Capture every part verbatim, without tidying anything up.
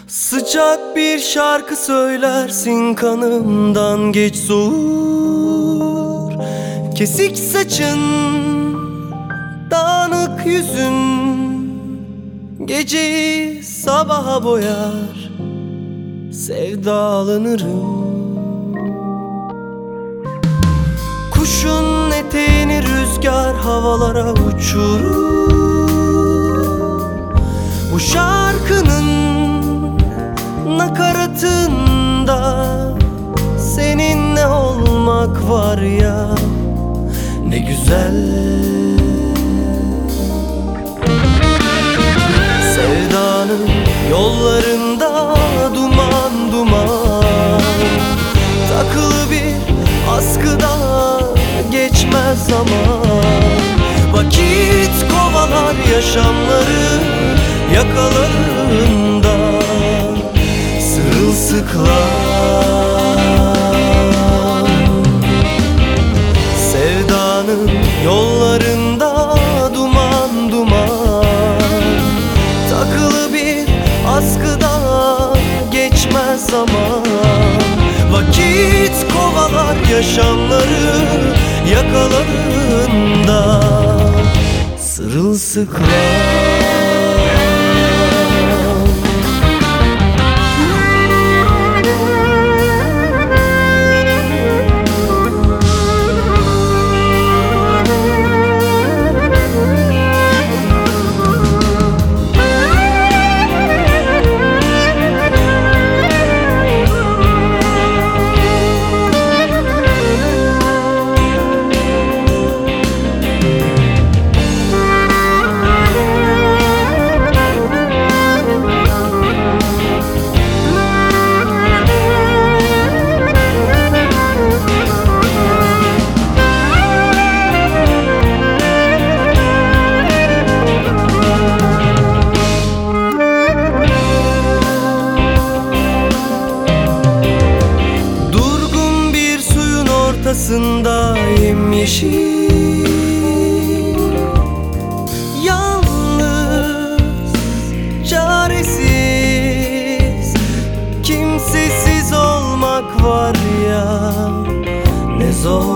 Sıcak bir şarkı söylersin, kanımdan geç soğur. Kesik saçın, dağınık yüzün geceyi sabaha boyar. Sevdalanırım. Kuşun eteğini rüzgar havalara uçurur. Bu şarkının nakaratında seninle olmak var ya, ne güzel. Sevdanın yollarında duman duman, takılı bir askıda geçmez zaman. Vakit kovalar yaşamları yakalarında, sırılsıklam. Sevdanın yollarında duman duman, takılı bir askıda geçmez zaman. Vakit kovalar yaşamları yakalarında, sırılsıklam. Ortasında yemyeşil, yalnız, çaresiz, kimsesiz olmak var ya, ne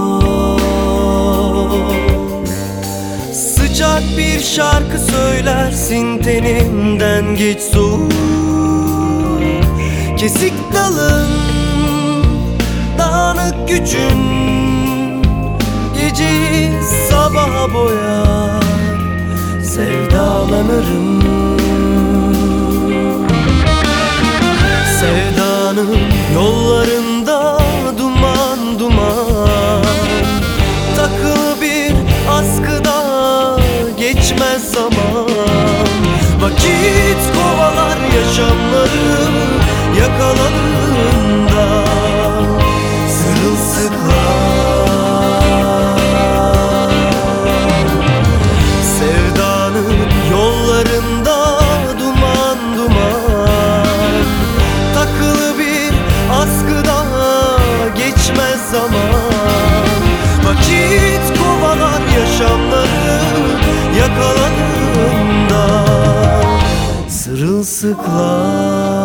zor. Sıcak bir şarkı söylersin, tenimden geç soğur. Kesik dalın, dağınık gücün geceyi sabaha boyar. Sevdalanırım. Sevdanın yollarında duman duman, takılı bir askıda geçmez zaman. Vakit kovalar yaşamları yakalarında, sırılsıklam. Sevdanın yollarında duman duman, takılı bir askıda geçmez zaman. Vakit kovalar yaşamları yakalarında, sırılsıklam.